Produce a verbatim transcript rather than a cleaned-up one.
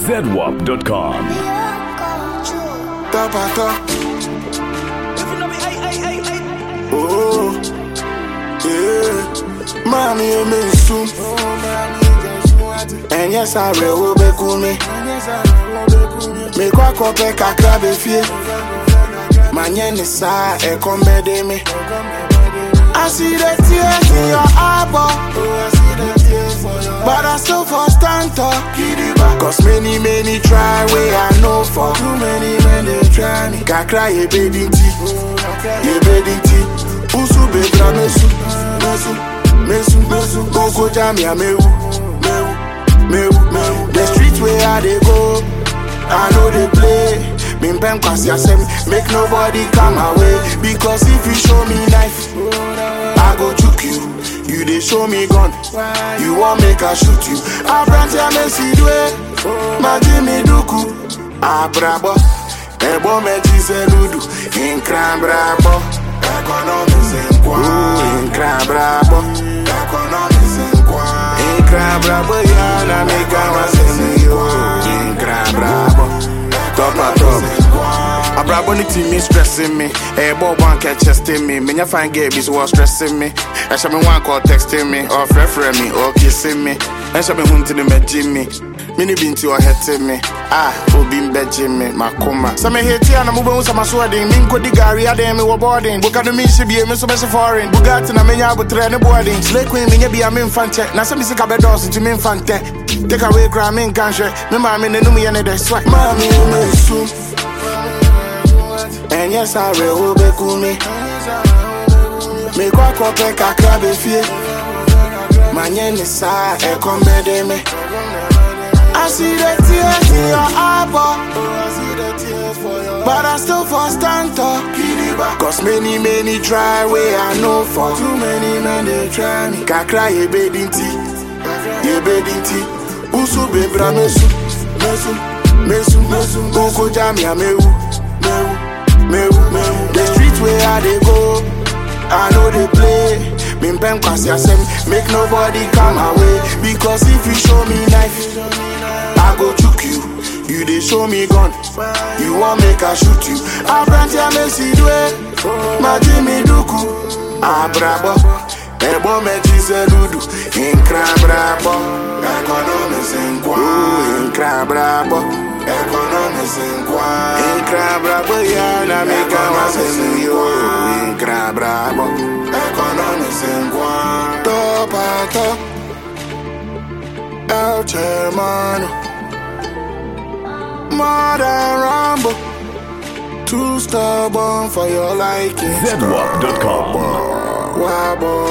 zedwap dot com. Tapata. Oh, yeah. Mommy, you me soon. And yes, I will be cool me. Me kwa kope kakra be fie. Manye ni sa e kombe de me. I see the tears in your eyeball, but I still for stand up. Cause many, many try where I know for. Too many men they try me. Kakra ye baby tea, ye baby tea. Usu bedra mesu, mesu, mesu, mesu. Go jam ya mewu, mewu, mewu, mewu. The streets where I they go, I know they play. Bim bam cause yasem, make nobody come away. Because if you show me knife, I go choke you. You they show me gun, you want make I shoot you. I branch ya messy dwe, ma Jimmy Duku. Ah brabo, ebo me jise ludu. In cram brabo, economics in kwa. In cram brabo, economics in kwa. In cram brabo ya na make I was in you. In cram brabo. Top a top. A brabo ni team is stressing me. A boy one catch chesting me. Me fine get bis was stressing me. I shall be one call texting me or referring me or kissing me. I shall be hunting the med Jimmy. Mini been to your head to me. Ah, who been bed Jimmy, my coma. Some hate here and I'm moving some sweating. Minko di Gary, I damn me were boarding. Book at the me should be a miss of foreign. Bugatti and a mania with train boarding. Slay queen, me be a min fan check. Now some sick of doors to me fan tech. Take away crime in country. Me mammy and me and the sweat. Mommy, me soon. And yes, I will be cool me. Me kwa kope kakra be fie. Manye ni sa e kombe de me. I see the tears in your eyeball, but I still for stand up. Cause many, many try where I know for. Too many men they try me. Kakra ye baby tea, ye baby tea. Usu bebra mesu, mesu, mesu, mesu. Go jam ya mewu, mewu, mewu, mewu. The streets where I they go, I know they play. Bim bam cause yasem, make nobody come away. Because if you show me knife, I go choke you. You they show me gun, you want make I shoot you. I branch ya messy dwe, ma Jimmy Duku. Ah brabo, ebo me jise ludu. In cram brabo, economics in kwa. In cram brabo, economics in kwa. In cram brabo ya na make I was in you. In cram brabo, economics in kwa. Top a top, El Hermano. More than Rambo, too stubborn for your liking. zedwap dot com. Wabo.